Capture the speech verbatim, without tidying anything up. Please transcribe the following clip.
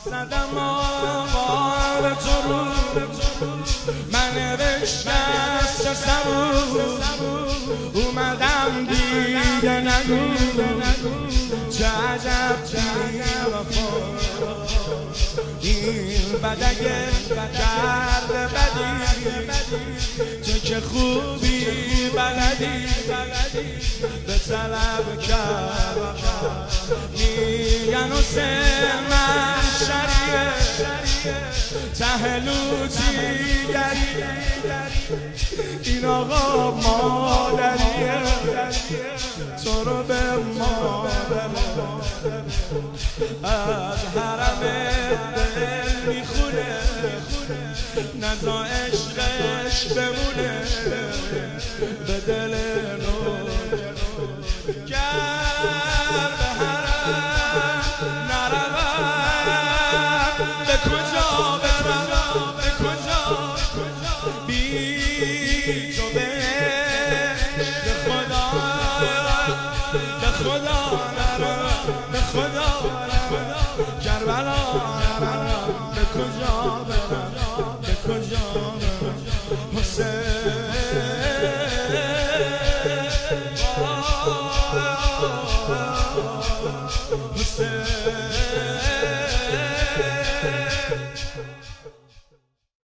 زدم آوار تو رو من نوشتم سبو اومدم دیگه نگو چه عجب بی وفا این بدگه کرده بدی تو که خوبی بلدی به طلب کرد میگن حسین محشریه ته لوتی گری این آقا مادریه تو رو به مادر از حرم دل میخونه نزا عشقش بمونه به دل نو گر به حرم نروم به کجا برم به کجا بی تو به خدا به خدا نروم به خدا نروم کربلا نروم به کجا برم به کجا برم حسین